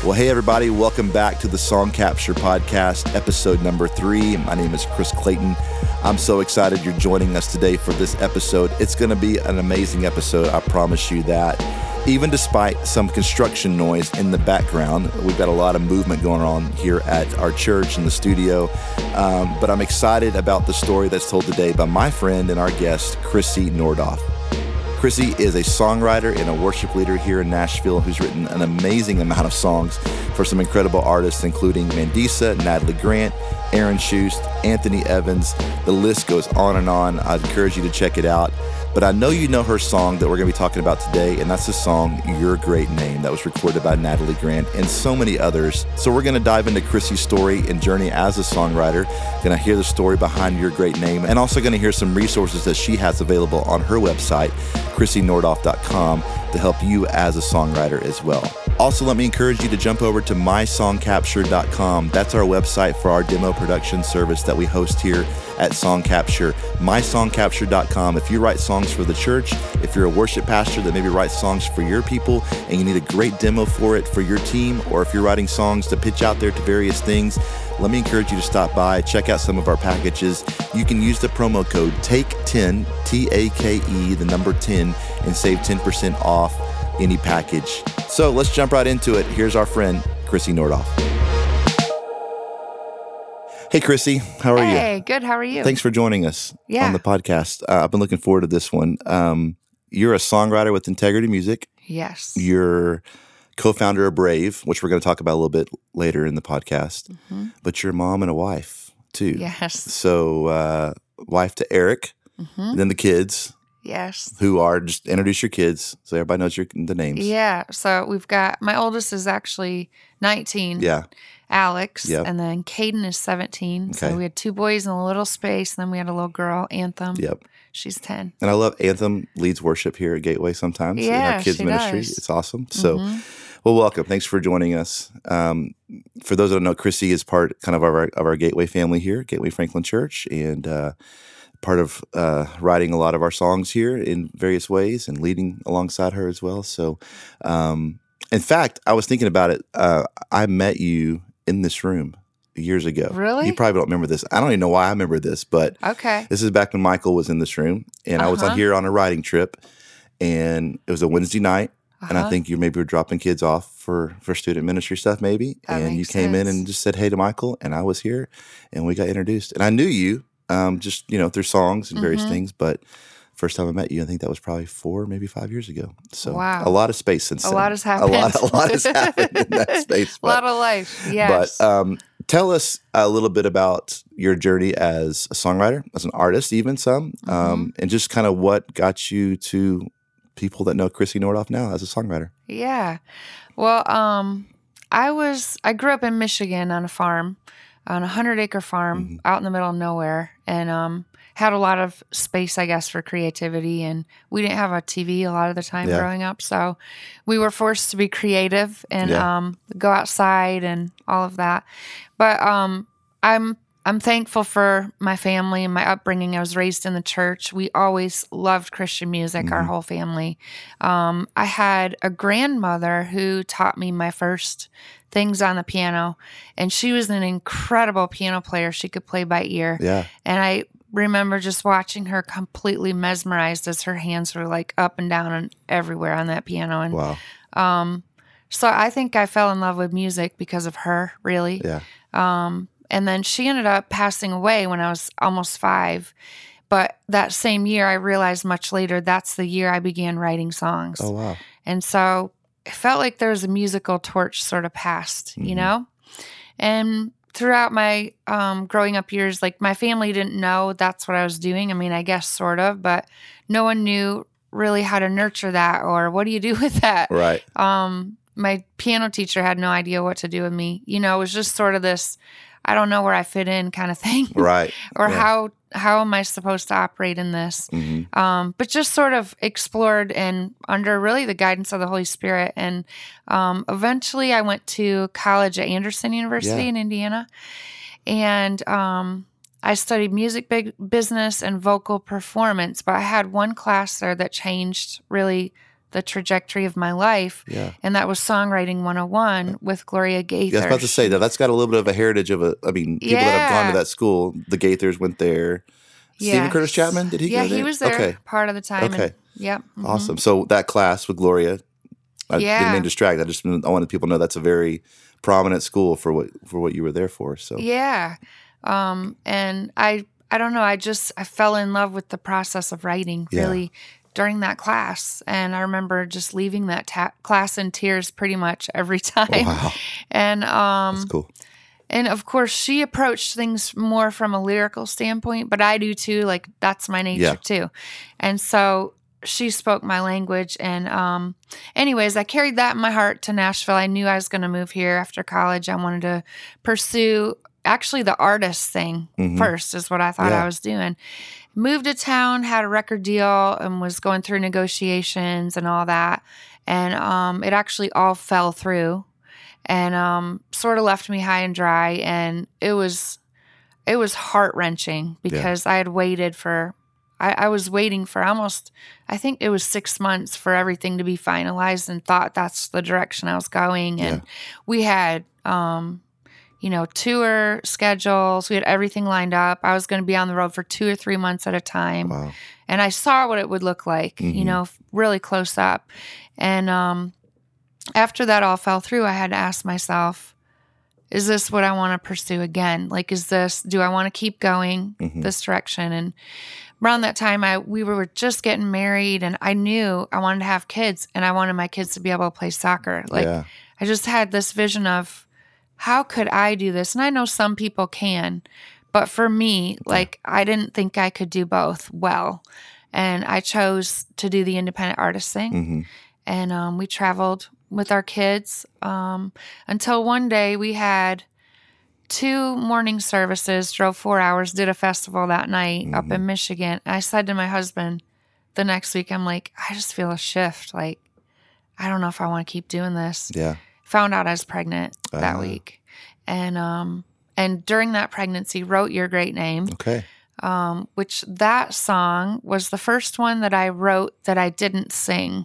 Well, hey, everybody. Welcome back to the Song Capture Podcast, episode number 3. My name is Chris Clayton. I'm so excited you're joining us today for this episode. It's going to be an amazing episode. I promise you that. Even despite some construction noise in the background, we've got a lot of movement going on here at our church in the studio. But I'm excited about the story that's told today by my friend and our guest, Chrissy Nordoff. Chrissy is a songwriter and a worship leader here in Nashville who's written an amazing amount of songs for some incredible artists, including Mandisa, Natalie Grant, Aaron Shust, Anthony Evans. The list goes on and on. I'd encourage you to check it out. But I know you know her song that we're going to be talking about today, and that's the song Your Great Name that was recorded by Natalie Grant and so many others. So we're going to dive into Chrissy's story and journey as a songwriter. Going to hear the story behind Your Great Name, and also going to hear some resources that she has available on her website, ChrissyNordoff.com, to help you as a songwriter as well. Also, let me encourage you to jump over to mysongcapture.com. That's our website for our demo production service that we host here at Song Capture. mysongcapture.com. If you write songs for the church, if you're a worship pastor that maybe writes songs for your people and you need a great demo for it for your team, or if you're writing songs to pitch out there to various things, let me encourage you to stop by, check out some of our packages. You can use the promo code TAKE10, T-A-K-E, the number 10, and save 10% off any package. So let's jump right into it. Here's our friend, Chrissy Nordoff. Hey, Chrissy, how are you? Hey, good. How are you? Thanks for joining us on the podcast. I've been looking forward to this one. You're a songwriter with Integrity Music. Yes. You're co-founder of Brave, which we're going to talk about a little bit later in the podcast. Mm-hmm. But you're a mom and a wife, too. Yes. So wife to Eric, and then the kids. Yes. Who are, just introduce your kids so everybody knows the names. Yeah. So we've got, my oldest is actually 19. Yeah. Alex. Yep. And then Caden is 17. Okay. So we had 2 boys in a little space. And then we had a little girl, Anthem. Yep. She's 10. And I love Anthem leads worship here at Gateway sometimes in our kids ministry. Does. It's awesome. So, well, welcome. Thanks for joining us. For those that don't know, Chrissy is part kind of our Gateway family here, Gateway Franklin Church, and part of writing a lot of our songs here in various ways and leading alongside her as well. So, in fact, I was thinking about it. I met you in this room years ago. Really? You probably don't remember this. I don't even know why I remember this, but this is back when Michael was in this room, and I was here on a writing trip, and it was a Wednesday night, and I think you maybe were dropping kids off for student ministry stuff maybe, and you came in and just said hey to Michael, and I was here, and we got introduced. And I knew you just, through songs and various things, but first time I met you, I think that was probably 4, maybe 5 years ago. So a lot of space since then. A lot has happened. A lot has happened in that space. A lot of life, yes. But tell us a little bit about your journey as a songwriter, as an artist, even some, and just kind of what got you to people that know Chrissy Nordoff now as a songwriter. Yeah. Well, I grew up in Michigan on a farm, on a 100-acre farm out in the middle of nowhere, and had a lot of space, I guess, for creativity. And we didn't have a TV a lot of the time growing up, so we were forced to be creative and go outside and all of that. But I'm thankful for my family and my upbringing. I was raised in the church. We always loved Christian music, our whole family. I had a grandmother who taught me my first things on the piano, and she was an incredible piano player. She could play by ear. Yeah. And I remember just watching her completely mesmerized as her hands were like up and down and everywhere on that piano. And wow. So I think I fell in love with music because of her, really. Yeah. And then she ended up passing away when I was almost 5. But that same year, I realized much later, that's the year I began writing songs. Oh, wow. And so it felt like there was a musical torch sort of passed, you know? And throughout my growing up years, like my family didn't know that's what I was doing. I mean, I guess sort of, but no one knew really how to nurture that or what do you do with that? Right. My piano teacher had no idea what to do with me. It was just sort of this, I don't know where I fit in kind of thing. Right. Or how am I supposed to operate in this? But just sort of explored and under really the guidance of the Holy Spirit. And eventually I went to college at Anderson University in Indiana. And I studied music business and vocal performance. But I had one class there that changed really the trajectory of my life. Yeah. And that was Songwriting 101 with Gloria Gaither. Yeah, I was about to say that's got a little bit of a heritage of people that have gone to that school, the Gaithers went there. Stephen Curtis Chapman, did he go there? Yeah, he was there part of the time. Okay. Yep. Awesome. So that class with Gloria, I didn't mean to distract. I wanted people to know that's a very prominent school for what you were there for. So yeah. And I don't know, I fell in love with the process of writing really during that class. And I remember just leaving that class in tears pretty much every time. Wow. And that's cool. And of course, she approached things more from a lyrical standpoint, but I do too. Like, that's my nature too. And so she spoke my language. And anyways, I carried that in my heart to Nashville. I knew I was going to move here after college. I wanted to pursue actually the artist thing first is what I thought I was doing. Moved to town, had a record deal, and was going through negotiations and all that. And it actually all fell through. And sort of left me high and dry, and it was heart-wrenching because I had waited for I was waiting for almost, I think it was 6 months for everything to be finalized, and thought that's the direction I was going. And we had tour schedules, we had everything lined up. I was going to be on the road for 2 or 3 months at a time. Wow. And I saw what it would look like, really close up. And after that all fell through, I had to ask myself, is this what I want to pursue again? Like, do I want to keep going this direction? And around that time, we were just getting married, and I knew I wanted to have kids, and I wanted my kids to be able to play soccer. Like, I just had this vision of, how could I do this? And I know some people can, but for me, like, I didn't think I could do both well. And I chose to do the independent artist thing. And we traveled with our kids until one day we had 2 morning services, drove 4 hours, did a festival that night up in Michigan. I said to my husband the next week, I'm like, I just feel a shift. Like, I don't know if I want to keep doing this. Yeah. Found out I was pregnant that week. And during that pregnancy, wrote Your Great Name. Okay. Which that song was the first one that I wrote that I didn't sing.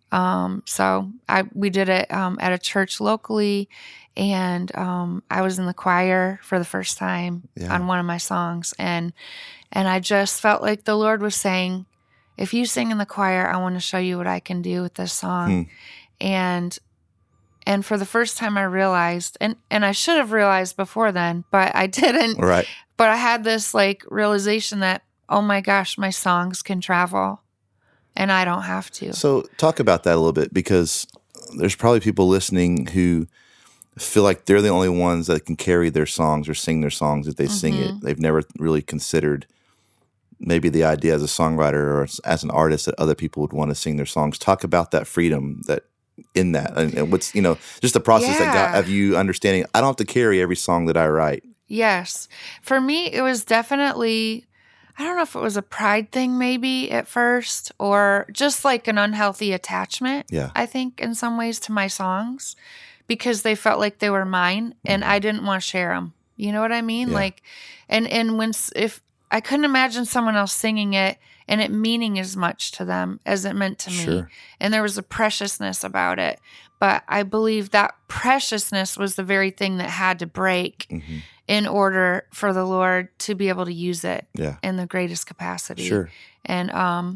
So we did it at a church locally, and I was in the choir for the first time on one of my songs, and I just felt like the Lord was saying, if you sing in the choir, I want to show you what I can do with this song. And for the first time I realized, and I should have realized before then, but I didn't. Right. But I had this like realization that, oh my gosh, my songs can travel. And I don't have to. So talk about that a little bit, because there's probably people listening who feel like they're the only ones that can carry their songs or sing their songs if they sing it. They've never really considered maybe the idea as a songwriter or as an artist that other people would want to sing their songs. Talk about that freedom that in that, and what's, just the process that got of you understanding, I don't have to carry every song that I write. Yes. For me, it was definitely, I don't know if it was a pride thing maybe at first, or just like an unhealthy attachment, I think, in some ways to my songs, because they felt like they were mine and I didn't want to share them. You know what I mean? Like, and if I couldn't imagine someone else singing it and it meaning as much to them as it meant to me. And there was a preciousness about it. But I believe that preciousness was the very thing that had to break in order for the Lord to be able to use it in the greatest capacity. And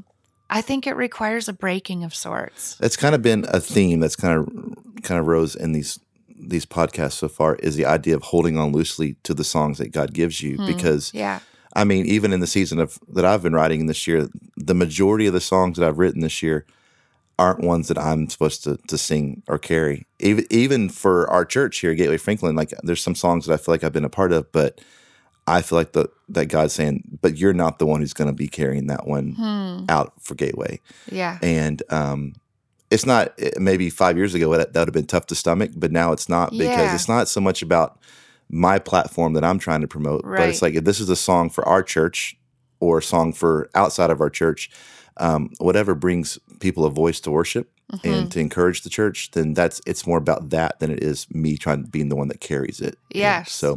I think it requires a breaking of sorts. It's kind of been a theme that's kind of rose in these podcasts so far, is the idea of holding on loosely to the songs that God gives you. Because I mean, even in the season that I've been writing this year, the majority of the songs that I've written this year aren't ones that I'm supposed to sing or carry. Even for our church here at Gateway Franklin, like, there's some songs that I feel like I've been a part of, but I feel like that God's saying, but you're not the one who's going to be carrying that one out for Gateway. And it's not, maybe 5 years ago that would have been tough to stomach, but now it's not, because it's not so much about my platform that I'm trying to promote, but it's like, if this is a song for our church or a song for outside of our church, whatever brings people a voice to worship and to encourage the church, then it's more about that than it is me being the one that carries it. So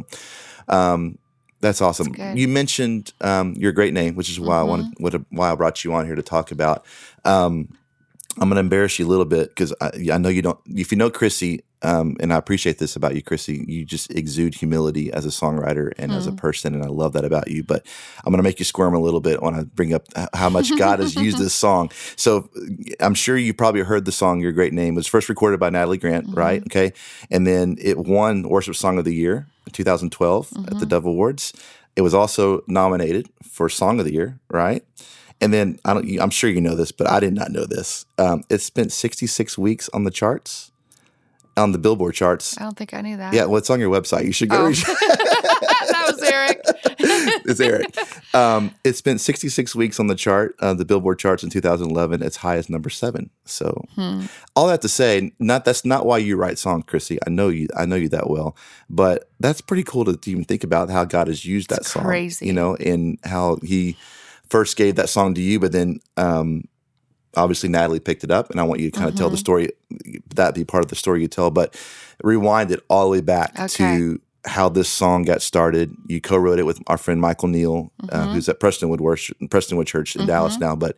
that's awesome. That's you mentioned Your Great Name, which is why why I brought you on here to talk about. I'm going to embarrass you a little bit because I know you don't. If you know Chrissy, and I appreciate this about you, Chrissy, you just exude humility as a songwriter and as a person, and I love that about you. But I'm going to make you squirm a little bit when I bring up how much God has used this song. So I'm sure you probably heard the song "Your Great Name." It was first recorded by Natalie Grant, right? Okay, and then it won Worship Song of the Year in 2012 at the Dove Awards. It was also nominated for Song of the Year, right? And then I'm sure you know this, but I did not know this. It spent 66 weeks on the charts, on the Billboard charts. I don't think I knew that. Yeah, well, it's on your website. You should go. That was Eric. It's Eric. It spent 66 weeks on the chart, the Billboard charts in 2011. Its high as number 7. So, all that to say, that's not why you write songs, Chrissy. I know you that well, but that's pretty cool to even think about how God has used that song. Crazy, and how He first gave that song to you, but then obviously Natalie picked it up, and I want you to kind of tell the story, that be part of the story you tell, but rewind it all the way back to how this song got started. You co-wrote it with our friend Michael Neal, who's at Prestonwood Church in Dallas now, but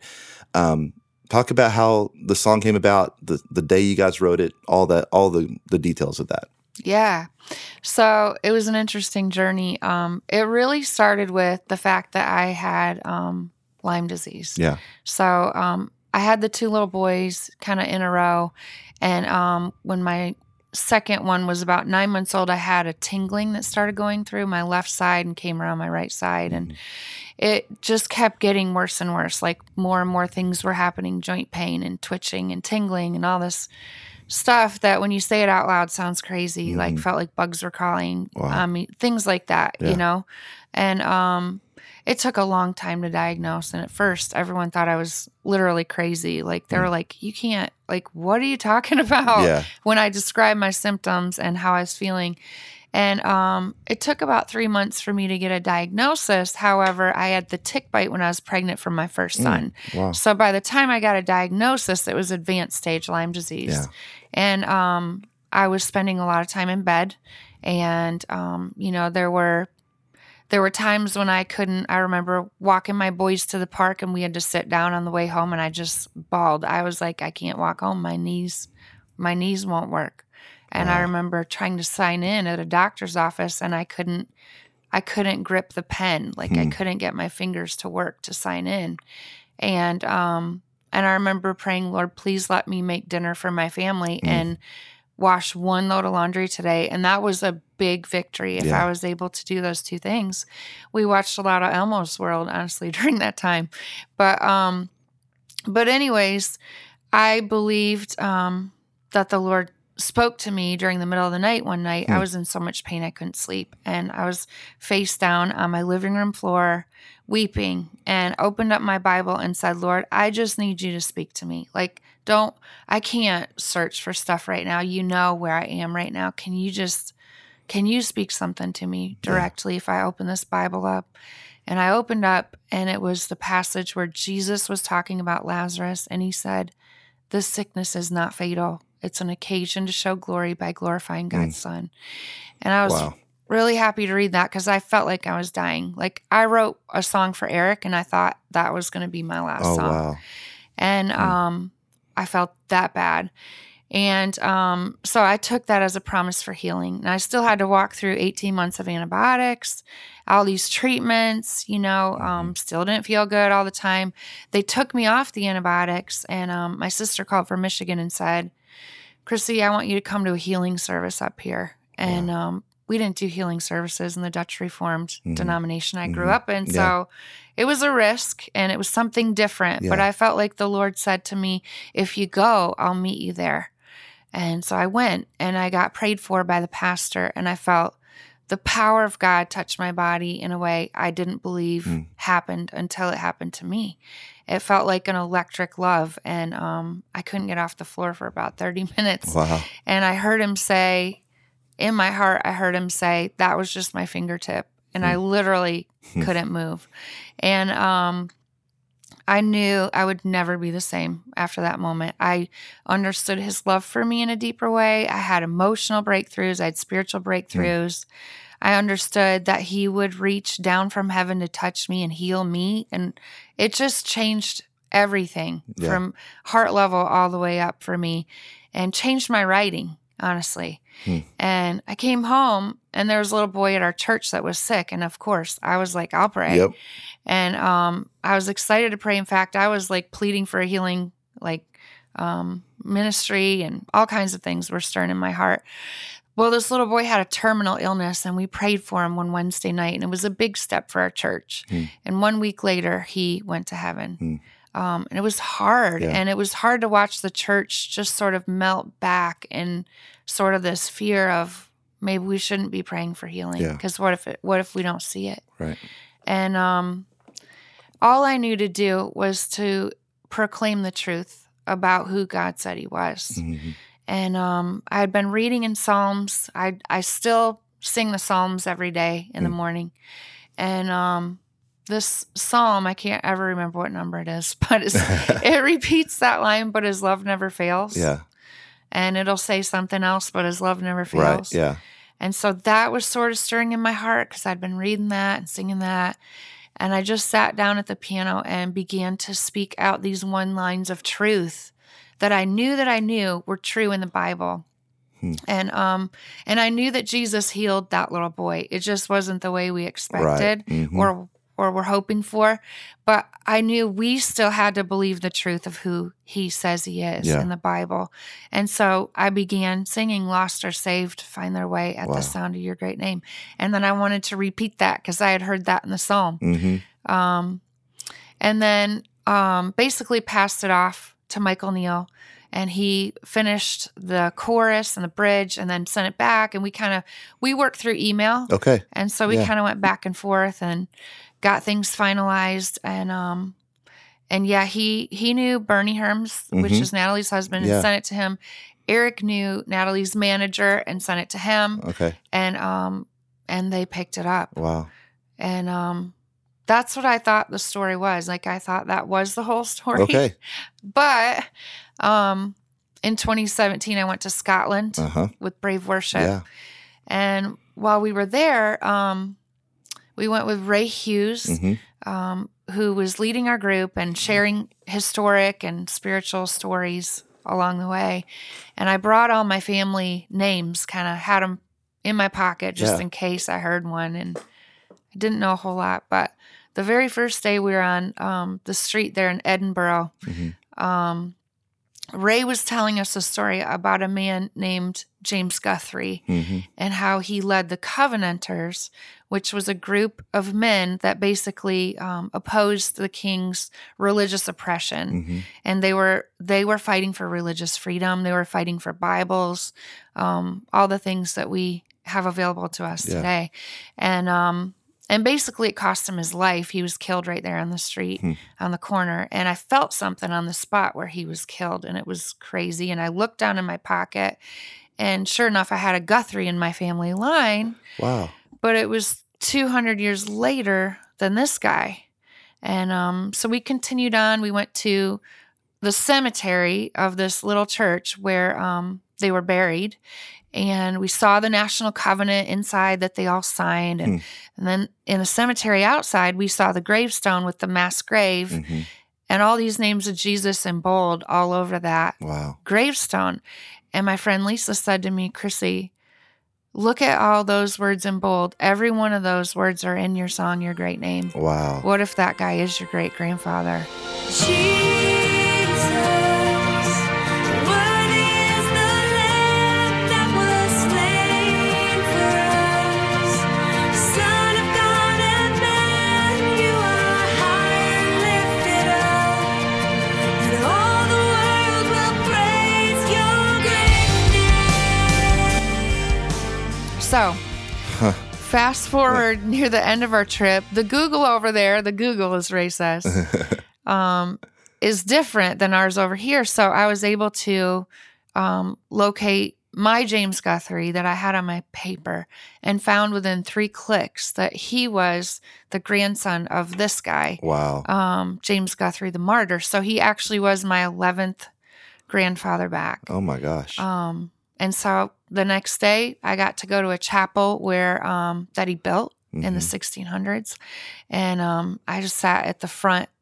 talk about how the song came about, the day you guys wrote it, all the details of that. Yeah. So it was an interesting journey. It really started with the fact that I had Lyme disease. Yeah. So I had the 2 little boys kind of in a row. And when my second one was about 9 months old, I had a tingling that started going through my left side and came around my right side. And it just kept getting worse and worse. Like more and more things were happening, joint pain and twitching and tingling and all this stuff that when you say it out loud sounds crazy, like felt like bugs were crawling, things like that, you know? And it took a long time to diagnose. And at first, everyone thought I was literally crazy. Like, they were like, you can't, like, what are you talking about? When I described my symptoms and how I was feeling. And it took about 3 months for me to get a diagnosis. However, I had the tick bite when I was pregnant for my first son. Wow. So by the time I got a diagnosis, it was advanced stage Lyme disease. Yeah. And I was spending a lot of time in bed. And, there were times when I remember walking my boys to the park and we had to sit down on the way home and I just bawled. I was like, I can't walk home. My knees won't work. And I remember trying to sign in at a doctor's office and I couldn't grip the pen. Like I couldn't get my fingers to work to sign in. And I remember praying, Lord, please let me make dinner for my family and wash 1 load of laundry today. And that was a big victory if I was able to do those 2 things. We watched a lot of Elmo's World, honestly, during that time. But anyways, I believed that the Lord spoke to me during the middle of the night one night. I was in so much pain I couldn't sleep. And I was face down on my living room floor weeping and opened up my Bible and said, Lord, I just need you to speak to me. Like, I can't search for stuff right now. You know where I am right now. Can you speak something to me directly if I open this Bible up? And I opened up and it was the passage where Jesus was talking about Lazarus. And he said, this sickness is not fatal. It's an occasion to show glory by glorifying God's Son. And I was really happy to read that because I felt like I was dying. Like I wrote a song for Eric and I thought that was going to be my last song. Wow. And I felt that bad. And so I took that as a promise for healing. And I still had to walk through 18 months of antibiotics, all these treatments, still didn't feel good all the time. They took me off the antibiotics and my sister called from Michigan and said, Chrissy, I want you to come to a healing service up here. And we didn't do healing services in the Dutch Reformed denomination I grew up in. So it was a risk and it was something different. But I felt like the Lord said to me, if you go, I'll meet you there. And so I went and I got prayed for by the pastor and I felt the power of God touch my body in a way I didn't believe happened until it happened to me. It felt like an electric love, and I couldn't get off the floor for about 30 minutes. Wow. And I heard him say, in my heart, that was just my fingertip. And I literally couldn't move. And I knew I would never be the same after that moment. I understood his love for me in a deeper way. I had emotional breakthroughs. I had spiritual breakthroughs. I understood that he would reach down from heaven to touch me and heal me. And it just changed everything from heart level all the way up for me, and changed my writing, honestly. And I came home, and there was a little boy at our church that was sick. And of course, I was like, I'll pray. Yep. And I was excited to pray. In fact, I was like pleading for a healing, like ministry, and all kinds of things were stirring in my heart. Well, this little boy had a terminal illness, and we prayed for him one Wednesday night, and it was a big step for our church. And 1 week later, he went to heaven. And it was hard, and it was hard to watch the church just sort of melt back in sort of this fear of maybe we shouldn't be praying for healing, because what if we don't see it? Right. And all I knew to do was to proclaim the truth about who God said he was. And I had been reading in Psalms. I still sing the Psalms every day in the morning. And this psalm, I can't ever remember what number it is, but it repeats that line, but his love never fails. Yeah. And it'll say something else, but his love never fails. Right, yeah. And so that was sort of stirring in my heart, because I'd been reading that and singing that. And I just sat down at the piano and began to speak out these one lines of truth that I knew were true in the Bible. And I knew that Jesus healed that little boy. It just wasn't the way we expected or were hoping for. But I knew we still had to believe the truth of who he says he is in the Bible. And so I began singing "Lost or Saved, Find Their Way at the Sound of Your Great Name." And then I wanted to repeat that because I had heard that in the Psalm. And then basically passed it off to Michael Neal. And he finished the chorus and the bridge and then sent it back. And we worked through email. Okay. And so we kind of went back and forth and got things finalized. And he knew Bernie Herms, which is Natalie's husband, and sent it to him. Eric knew Natalie's manager and sent it to him. Okay. And they picked it up. Wow. And that's what I thought the story was. Like, I thought that was the whole story. Okay. But in 2017, I went to Scotland with Brave Worship. Yeah. And while we were there, we went with Ray Hughes, who was leading our group and sharing historic and spiritual stories along the way. And I brought all my family names, kind of had them in my pocket just in case I heard one. And I didn't know a whole lot. But the very first day we were on the street there in Edinburgh, Ray was telling us a story about a man named James Guthrie and how he led the Covenanters, which was a group of men that basically opposed the king's religious oppression. And they were fighting for religious freedom. They were fighting for Bibles, all the things that we have available to us today. And basically, it cost him his life. He was killed right there on the street, on the corner. And I felt something on the spot where he was killed, and it was crazy. And I looked down in my pocket, and sure enough, I had a Guthrie in my family line. Wow. But it was 200 years later than this guy. And so we continued on. We went to the cemetery of this little church where they were buried. And we saw the National Covenant inside that they all signed. And then in the cemetery outside, we saw the gravestone with the mass grave and all these names of Jesus in bold all over that gravestone. And my friend Lisa said to me, "Chrissy, look at all those words in bold. Every one of those words are in your song, Your Great Name. Wow. What if that guy is your great-grandfather?" So, fast forward near the end of our trip, the Google over there, the Google, as Ray says, is different than ours over here. So I was able to locate my James Guthrie that I had on my paper and found within 3 clicks that he was the grandson of this guy. Wow. James Guthrie, the martyr. So he actually was my 11th grandfather back. Oh my gosh. And so the next day, I got to go to a chapel where that he built in the 1600s, and I just sat at the front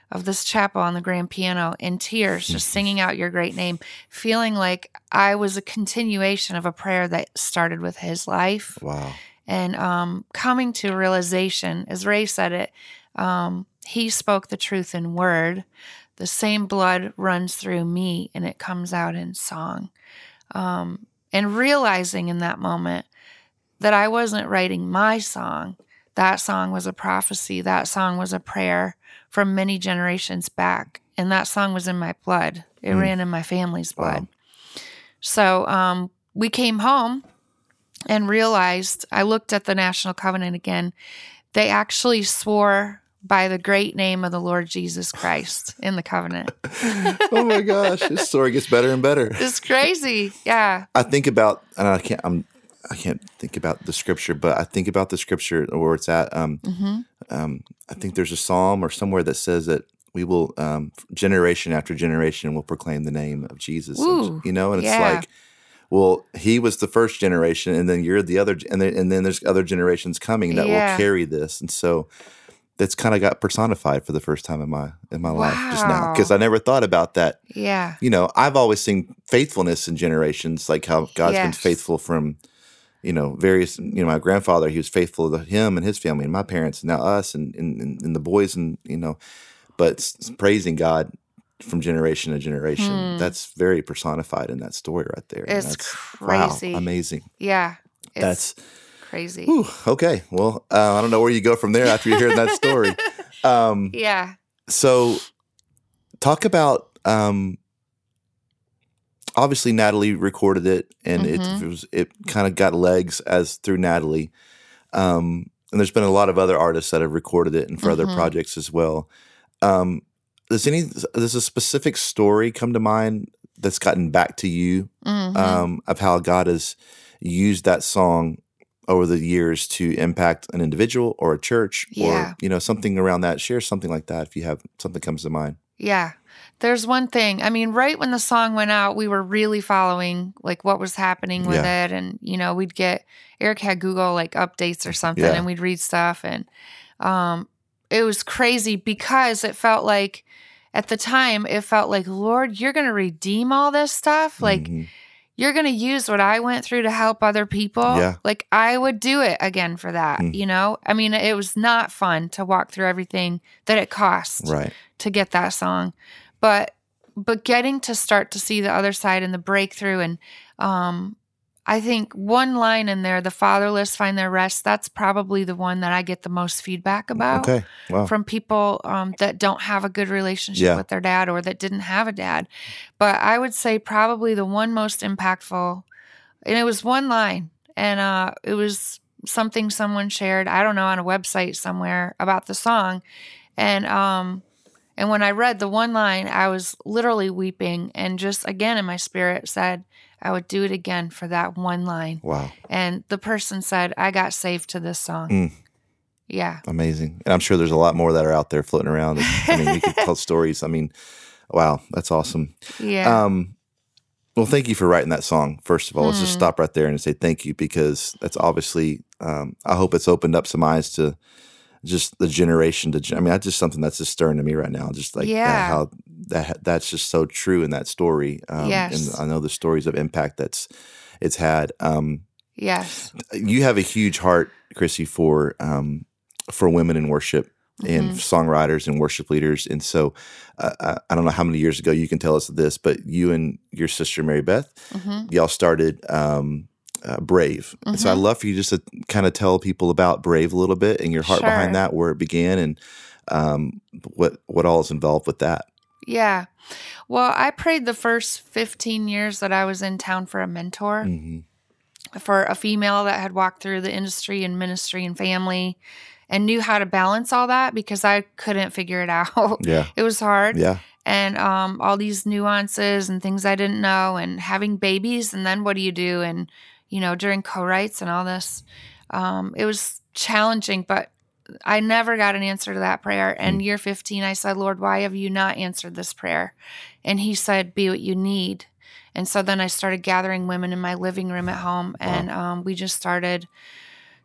of this chapel on the grand piano in tears, just singing out your great name, feeling like I was a continuation of a prayer that started with his life. Wow. And coming to realization, as Ray said it, he spoke the truth in word. The same blood runs through me, and it comes out in song. And realizing in that moment that I wasn't writing my song. That song was a prophecy. That song was a prayer from many generations back. And that song was in my blood. It ran in my family's blood. Wow. So we came home and realized, I looked at the National Covenant again. They actually swore by the great name of the Lord Jesus Christ in the covenant. Oh my gosh, this story gets better and better. It's crazy. Yeah. I think about, and I can't think about the scripture, but I think about the scripture where it's at. I think there's a psalm or somewhere that says that we will, generation after generation, will proclaim the name of Jesus. Ooh, and it's like, well, he was the first generation, and then you're the other, and then there's other generations coming that will carry this, and so that's kind of got personified for the first time in my life just now, because I never thought about that. Yeah, I've always seen faithfulness in generations, like how God's been faithful from, various, my grandfather, he was faithful to him and his family, and my parents, and now us, and the boys, and but praising God from generation to generation. That's very personified in that story right there. It's crazy. Wow, amazing. Yeah. That's crazy. Whew, okay. Well, I don't know where you go from there after you hear that story. Yeah. So talk about, obviously Natalie recorded it, and it kind of got legs as through Natalie. And there's been a lot of other artists that have recorded it and for other projects as well. Does a specific story come to mind that's gotten back to you of how God has used that song over the years to impact an individual or a church or something around that? Share something like that if you have something comes to mind. Yeah. There's one thing. I mean, right when the song went out, we were really following like what was happening with it. And, we'd get, Eric had Google like updates or something and we'd read stuff. And it was crazy because it felt like, at the time, it felt like, Lord, you're going to redeem all this stuff. Like, you're going to use what I went through to help other people. Yeah. Like, I would do it again for that, I mean, it was not fun to walk through everything that it cost to get that song. But getting to start to see the other side and the breakthrough, and I think one line in there, the fatherless find their rest, that's probably the one that I get the most feedback about from people that don't have a good relationship with their dad or that didn't have a dad. But I would say probably the one most impactful, and it was one line, and it was something someone shared, I don't know, on a website somewhere about the song. And when I read the one line, I was literally weeping and just, again, in my spirit said, I would do it again for that one line. Wow. And the person said, I got saved to this song. Yeah. Amazing. And I'm sure there's a lot more that are out there floating around. I mean, we could tell stories. I mean, wow, that's awesome. Yeah. Well, thank you for writing that song, first of all. Let's just stop right there and say thank you, because that's obviously, I hope it's opened up some eyes to just the generation to, I mean, that's just something that's just stirring to me right now. Just like how that's just so true in that story. Yes. And I know the stories of impact it's had. Yes. You have a huge heart, Chrissy, for women in worship and songwriters and worship leaders. And so I don't know how many years ago you can tell us this, but you and your sister, Mary Beth, y'all started Brave. And so I'd love for you just to kind of tell people about Brave a little bit and your heart behind that, where it began, and what all is involved with that. Yeah. Well, I prayed the first 15 years that I was in town for a mentor, for a female that had walked through the industry and ministry and family and knew how to balance all that, because I couldn't figure it out. Yeah. It was hard. Yeah. And all these nuances and things I didn't know, and having babies, and then what do you do? And during co-writes and all this, it was challenging, but I never got an answer to that prayer. And year 15, I said, Lord, why have you not answered this prayer? And he said, be what you need. And so then I started gathering women in my living room at home, and we just started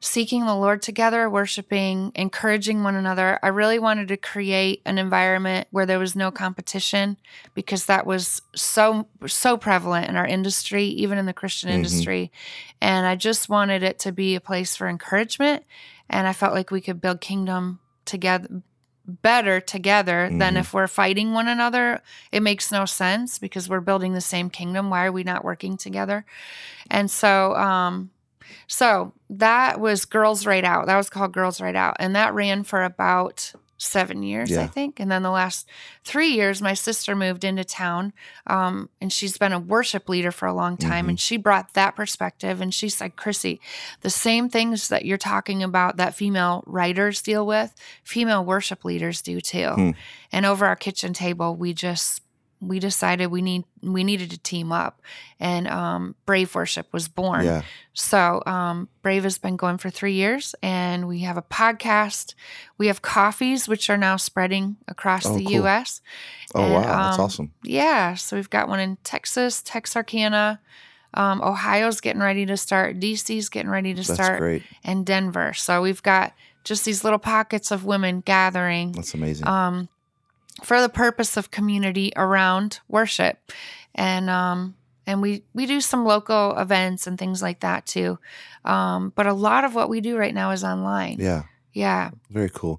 seeking the Lord together, worshiping, encouraging one another. I really wanted to create an environment where there was no competition, because that was so prevalent in our industry, even in the Christian industry. And I just wanted it to be a place for encouragement. And I felt like we could build kingdom better together than if we're fighting one another. It makes no sense, because we're building the same kingdom. Why are we not working together? And so that was Girls Right Out. That was called Girls Right Out. And that ran for about 7 years, I think. And then the last 3 years, my sister moved into town, and she's been a worship leader for a long time. And she brought that perspective. And she said, Chrissy, the same things that you're talking about that female writers deal with, female worship leaders do too. And over our kitchen table, we decided we needed to team up, and Brave Worship was born. Yeah. So Brave has been going for 3 years, and we have a podcast. We have coffees, which are now spreading across the cool. U.S. Oh, and, wow. That's awesome. Yeah. So we've got one in Texas, Texarkana. Ohio's getting ready to start. DC's getting ready to start. That's great. And Denver. So we've got just these little pockets of women gathering. That's amazing. For the purpose of community around worship. And we do some local events and things like that too. But a lot of what we do right now is online. Yeah. Yeah. Very cool.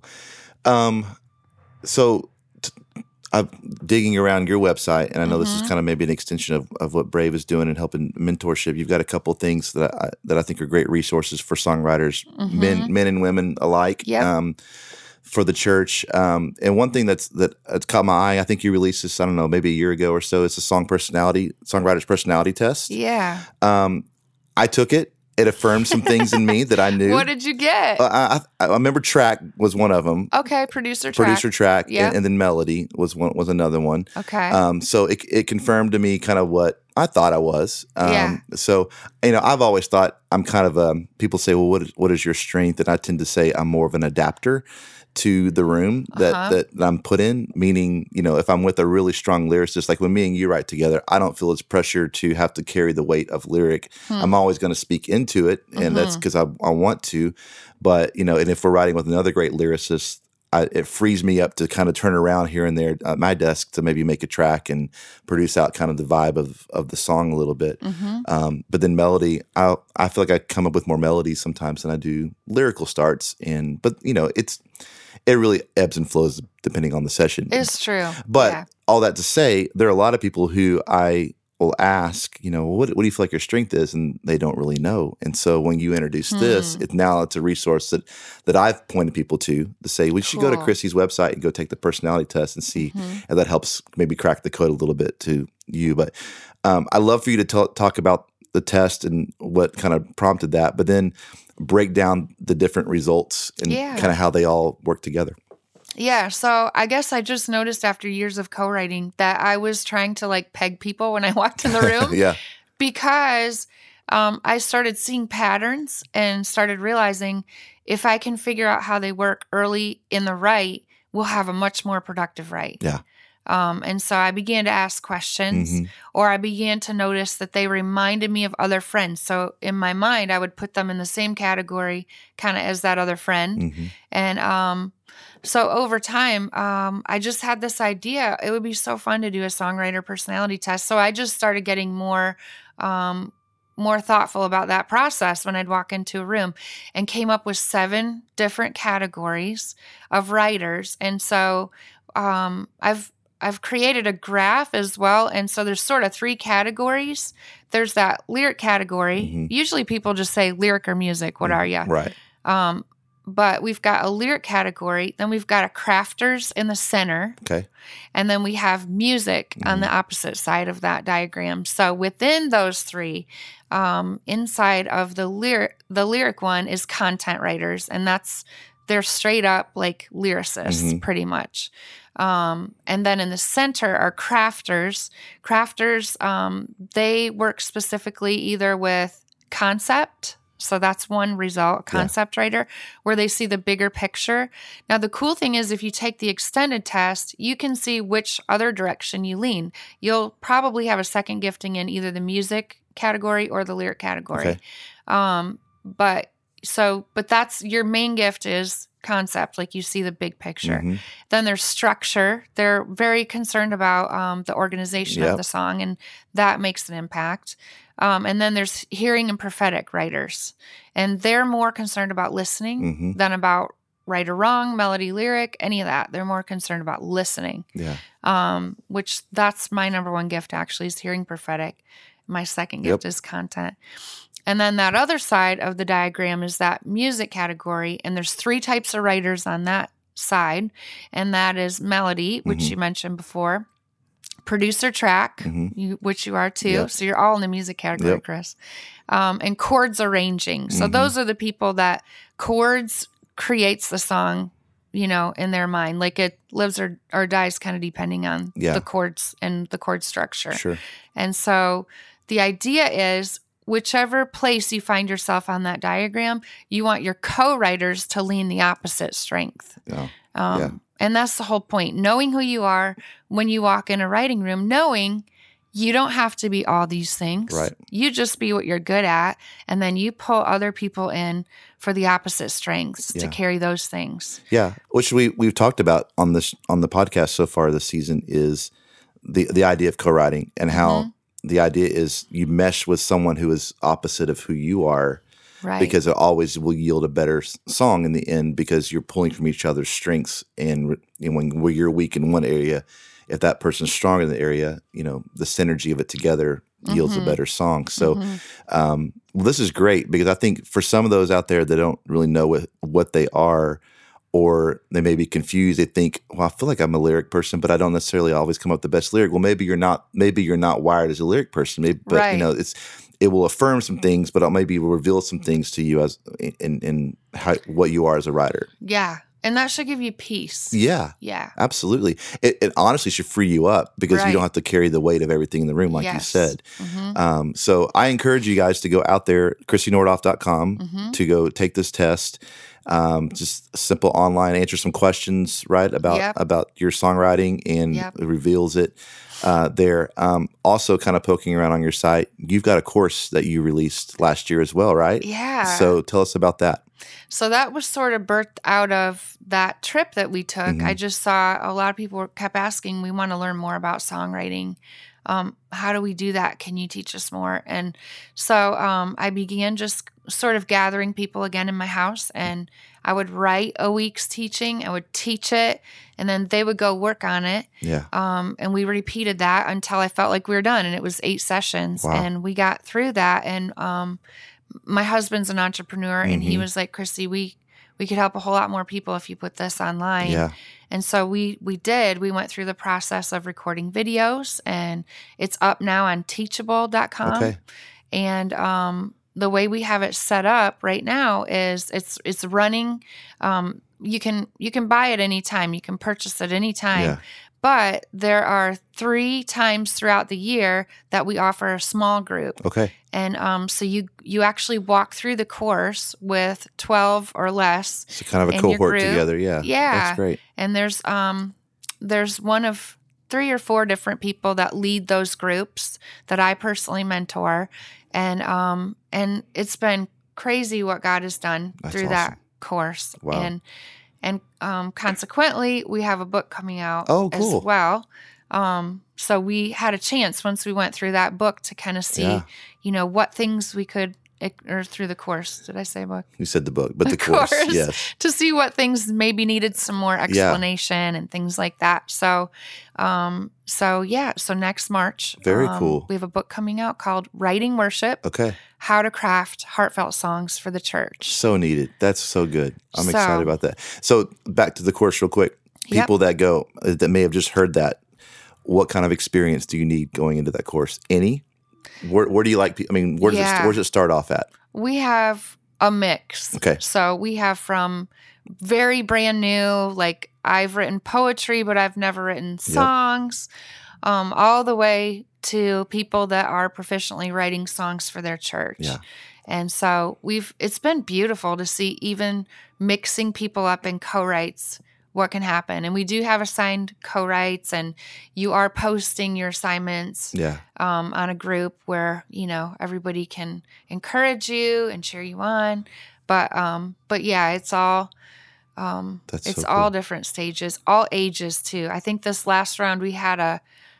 So I'm digging around your website, and I know this is kind of maybe an extension of what Brave is doing and helping mentorship. You've got a couple of things that I think are great resources for songwriters, men and women alike. Yep. For the church. And one thing that's caught my eye, I think you released this, I don't know, maybe a year ago or so, it's a songwriter's personality test. Yeah. I took it. It affirmed some things in me that I knew. What did you get? I remember track was one of them. Okay, producer track. Yeah. And then melody was another one. Okay. So it confirmed to me kind of what I thought I was. So, I've always thought I'm kind of people say, well, what is your strength? And I tend to say I'm more of an adapter to the room that I'm put in, meaning, if I'm with a really strong lyricist, like when me and you write together, I don't feel as pressure to have to carry the weight of lyric. I'm always going to speak into it, and that's because I want to. But, and if we're writing with another great lyricist, it frees me up to kind of turn around here and there at my desk to maybe make a track and produce out kind of the vibe of the song a little bit. But then melody, I feel like I come up with more melodies sometimes than I do lyrical starts. But it really ebbs and flows depending on the session. It's true. But all that to say, there are a lot of people who I will ask, what do you feel like your strength is? And they don't really know. And so when you introduce this, it's a resource that I've pointed people to say, we should go to Chrissy's website and go take the personality test and see if that helps maybe crack the code a little bit to you. But I'd love for you to talk about the test and what kind of prompted that, but then break down the different results and kind of how they all work together. Yeah, so I guess I just noticed after years of co-writing that I was trying to peg people when I walked in the room. Because I started seeing patterns and started realizing if I can figure out how they work early in the write, we'll have a much more productive write. Yeah. And so I began to ask questions, or I began to notice that they reminded me of other friends. So in my mind, I would put them in the same category kind of as that other friend. And so over time, I just had this idea. It would be so fun to do a songwriter personality test. So I just started getting more thoughtful about that process when I'd walk into a room, and came up with 7 different categories of writers. And so I've created a graph as well. And so there's sort of 3 categories. There's that lyric category. Usually people just say lyric or music. What are you? Right. But we've got a lyric category. Then we've got a crafters in the center. Okay. And then we have music on the opposite side of that diagram. So within those 3, inside of the lyric one is content writers. And they're straight up like lyricists, pretty much. And then in the center are crafters. Crafters, they work specifically either with concept. So that's one result, concept writer, where they see the bigger picture. Now, the cool thing is if you take the extended test, you can see which other direction you lean. You'll probably have a second gifting in either the music category or the lyric category. Okay. But but that's your main gift is concept, like you see the big picture. Then there's structure. They're very concerned about the organization of the song, and that makes an impact. And then there's hearing and prophetic writers, and they're more concerned about listening than about right or wrong, melody, lyric, any of that. They're more concerned about listening. Which that's my number one gift, actually, is hearing prophetic. My second gift is content. And then that other side of the diagram is that music category, and there's 3 types of writers on that side, and that is melody, which you mentioned before, producer track, which you are too, so you're all in the music category, Chris, and chords arranging. So those are the people that chords creates the song, in their mind, like it lives or dies, kind of depending on the chords and the chord structure. Sure. And so the idea is, whichever place you find yourself on that diagram, you want your co-writers to lean the opposite strength. And that's the whole point. Knowing who you are when you walk in a writing room, knowing you don't have to be all these things. Right. You just be what you're good at, and then you pull other people in for the opposite strengths to carry those things. Yeah, which we've talked about on the podcast so far this season is the idea of co-writing, and how the idea is you mesh with someone who is opposite of who you are, right? Because it always will yield a better song in the end, because you're pulling from each other's strengths. And when you're weak in one area, if that person's strong in the area, the synergy of it together yields a better song. So this is great, because I think for some of those out there that don't really know what they are, or they may be confused, they think, well, I feel like I'm a lyric person, but I don't necessarily always come up with the best lyric. Well, maybe you're not wired as a lyric person, but right. It will affirm some things, but maybe will reveal some things to you as in what you are as a writer. Yeah. And that should give you peace. Yeah. Yeah. Absolutely. It honestly should free you up, because you don't have to carry the weight of everything in the room, like you said. So I encourage you guys to go out there, ChristyNordoff.com, to go take this test. Just simple online, answer some questions, right, about your songwriting, and it reveals it there. Also, kind of poking around on your site, you've got a course that you released last year as well, right? Yeah. So tell us about that. So that was sort of birthed out of that trip that we took. I just saw a lot of people kept asking, we want to learn more about songwriting. How do we do that? Can you teach us more? And so I began just sort of gathering people again in my house, and I would write a week's teaching. I would teach it, and then they would go work on it. Yeah. And we repeated that until I felt like we were done, and it was 8 sessions. Wow. And we got through that. And my husband's an entrepreneur, and he was like, Christy, we could help a whole lot more people if you put this online. Yeah. And so we did. We went through the process of recording videos, and it's up now on teachable.com. Okay. And the way we have it set up right now is it's running. You can buy it anytime. You can purchase it anytime. Yeah. But there are 3 times throughout the year that we offer a small group. Okay. And so you actually walk through the course with 12 or less. So kind of a cohort together. Yeah. Yeah. That's great. And there's one of 3 or 4 different people that lead those groups that I personally mentor. And it's been crazy what God has done through that course. Wow. And consequently, we have a book coming out as well. So we had a chance once we went through that book to kind of see, what things we could, or through the course. Did I say book? You said the book, but the course, yes. To see what things maybe needed some more explanation and things like that. So next March. Very cool. We have a book coming out called Writing Worship. Okay. How to Craft Heartfelt Songs for the Church. So needed. That's so good. I'm excited about that. So back to the course real quick. People that go, that may have just heard that, what kind of experience do you need going into that course? Any? Where do you like, where does it start off at? We have a mix. Okay. So we have from very brand new, like I've written poetry, but I've never written songs, all the way to people that are proficiently writing songs for their church. Yeah. And so it's been beautiful to see, even mixing people up in co-writes, what can happen. And we do have assigned co-writes, and you are posting your assignments on a group where, everybody can encourage you and cheer you on. But yeah, it's all That's so all cool. different stages, all ages too. I think this last round we had a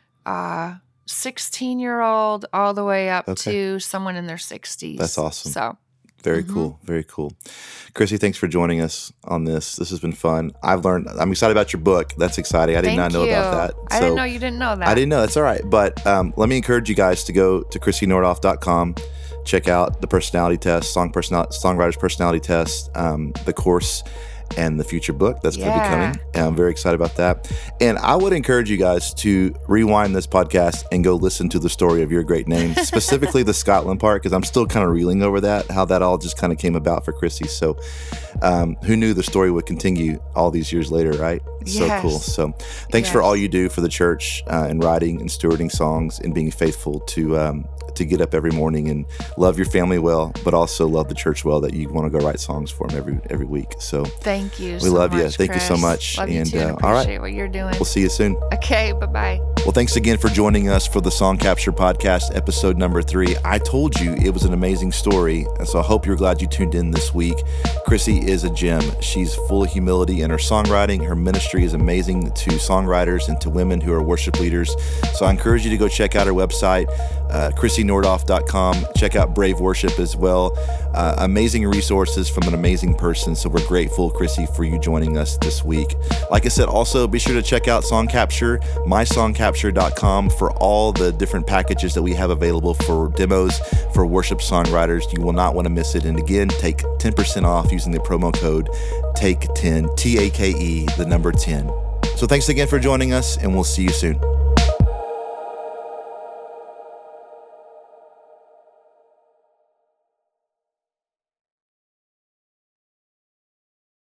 16-year-old all the way up to someone in their 60s. That's awesome. So very cool. Very cool. Chrissy, thanks for joining us on this. This has been fun. I'm excited about your book. That's exciting. I did not know about that. I didn't know you didn't know that. I didn't know. That's all right. But let me encourage you guys to go to ChrissyNordoff.com. Check out the personality test, songwriter's personality test, the course, and the future book that's going to be coming. And I'm very excited about that. And I would encourage you guys to rewind this podcast and go listen to the story of your great name, specifically the Scotland part, because I'm still kind of reeling over that, how that all just kind of came about for Chrissy. So who knew the story would continue all these years later, right? Yes. So cool. So thanks for all you do for the church and writing and stewarding songs and being faithful to get up every morning and love your family well, but also love the church well, that you want to go write songs for them every week. So thank you. We love you. Thank you so much. Love you too, and appreciate what you're doing. We'll see you soon. Okay, bye-bye. Well, thanks again for joining us for the Song Capture Podcast, episode number 3. I told you it was an amazing story, and so I hope you're glad you tuned in this week. Chrissy is a gem. She's full of humility in her songwriting. Her ministry is amazing to songwriters and to women who are worship leaders. So I encourage you to go check out her website, ChrissyNordoff.com. Check out Brave Worship as well. Amazing resources from an amazing person. So we're grateful, Chrissy, for you joining us this week. Like I said, also be sure to check out Song Capture, mysongcapture.com, for all the different packages that we have available for demos for worship songwriters. You will not want to miss it. And again, take 10% off using the promo code TAKE10, TAKE, the number 10. So thanks again for joining us, and we'll see you soon.